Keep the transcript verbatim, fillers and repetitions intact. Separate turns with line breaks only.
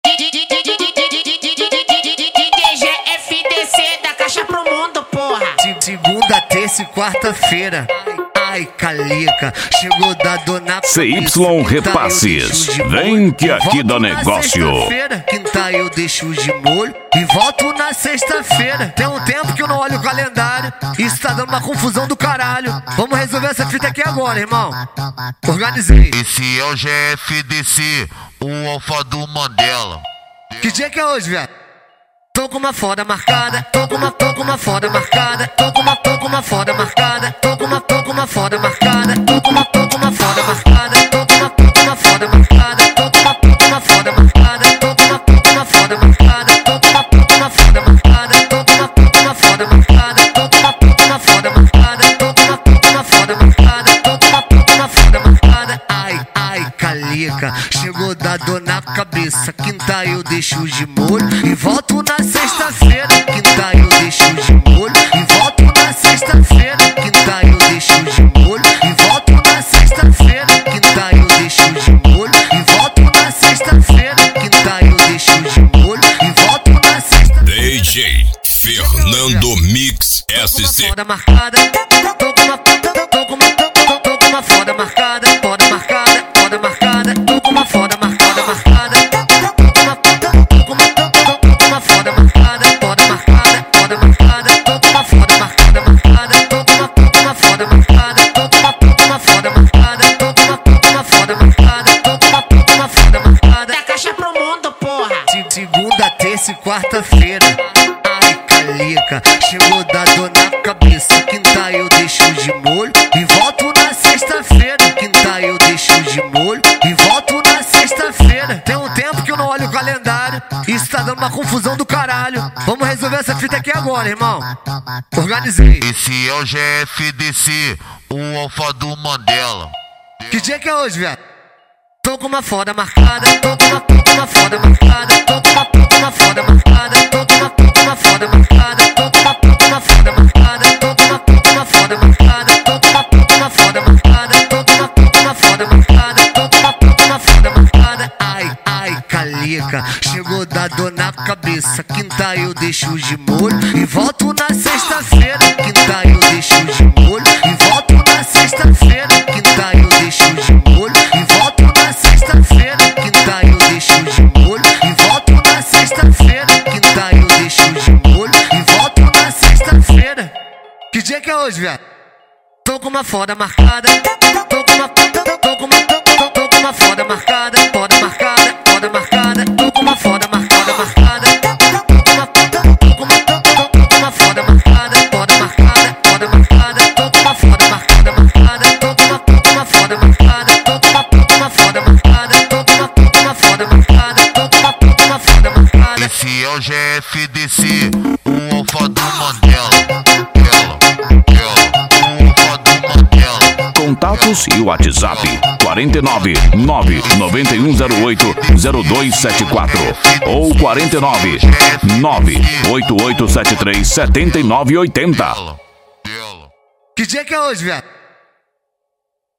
D J F D C da Caixa pro Mundo, porra.
Segunda, terça e quarta-feira. Ai, calica, chegou da dona
C Y Repasses, vem que aqui dá negócio.
Quinta eu deixo de molho e volto na sexta-feira. Tem um tempo que eu não olho o calendário, isso tá dando uma confusão do caralho. Vamos resolver essa fita aqui agora, irmão. Organizei.
Esse é o G F D C, o alfa do Mandela.
Que dia que é hoje, viado? Tô com uma foda marcada, tô com uma, tô com uma foda marcada, tô com uma, tô com uma foda marcada, tô com uma, tô com uma foda marcada, tô com uma, tô com uma foda marcada, tô com uma, tô com uma foda marcada, tô com uma, tô com uma foda marcada, tô com uma, tô com uma foda marcada, tô com uma, tô com uma foda marcada, tô com uma, tô com uma foda marcada, tô com uma, tô com uma foda marcada, tô com uma, tô com uma foda marcada, tô com uma, tô com uma foda marcada. Ai, ai, calica, chegou da dor na cabeça. Quinta eu deixo de molho e volto na sexta-feira. Quinta eu deixo de molho e volto na sexta-feira. Quinta eu deixo de molho e volto na sexta-feira. Quinta eu deixo de molho e volto na sexta-feira. Quinta eu deixo de molho e volto na sexta-feira.
D J Fernando Mix S C.
Foda marcada, tô com uma, tô com uma, tô, tô com uma foda marcada, foda marcada, foda marcada, tô com uma foda marcada, marcada, tô com uma, tô com uma, tô com uma foda marcada, foda marcada, foda marcada, tô com uma foda marcada, marcada, tô com uma, tô com uma foda marcada, tô com uma, tô com uma foda marcada, tô com uma, tô com uma foda marcada, tô com uma, tô com uma foda marcada.
Da Caixa pro Mundo, porra.
Segunda, terça e quarta-feira. Calica, chegou da dor na cabeça. Quinta eu deixo de molho e volto na sexta-feira. Quinta eu deixo de molho e volto na sexta-feira. Tem um tempo que eu não olho o calendário, isso tá dando uma confusão do caralho. Vamos resolver essa fita aqui agora, irmão. Organizei.
Esse é o G F D C, o alfa do Mandela.
Que dia que é hoje, viado? Tô com uma foda marcada, tô com uma, tô com uma foda marcada, tô com uma, tô com uma foda marcada, tô com uma, tô com uma foda marcada, tô com uma, tô com uma foda marcada, tô com uma, tô com uma foda marcada, tô com uma, tô com uma foda marcada, tô com uma, tô com uma foda marcada, tô com uma, tô com uma foda marcada. Ai, ai, calica, chegou da dor na cabeça. Quinta eu deixo de molho e volto na sexta-feira. Quinta eu deixo de molho e volto na sexta-feira. Quinta eu deixo de molho e volto na sexta-feira. Quinta eu deixo de molho e volto na sexta-feira. Quinta eu deixo de molho e volto na sexta-feira. Que dia que é hoje, viado? Tô com uma foda marcada, tô com uma, tô com uma, tô, tô com uma foda marcada, foda marcada, foda marcada, tô com uma foda marcada, marcada, tô com uma, tô com uma, tô com uma foda marcada, foda marcada, foda marcada, tô com uma foda marcada, marcada, tô com uma, tô com uma foda marcada, tô com uma, tô com uma foda marcada, tô com uma, tô com uma foda marcada, tô com uma, tô com uma foda marcada.
Esse é o G F D C, o alfa do Mandela.
Contatos e WhatsApp quarenta e nove, nove nove um zero oito, zero dois sete quatro ou quarenta e nove, nove oito oito sete três, sete nove oito zero.
Que dia que é hoje, viado?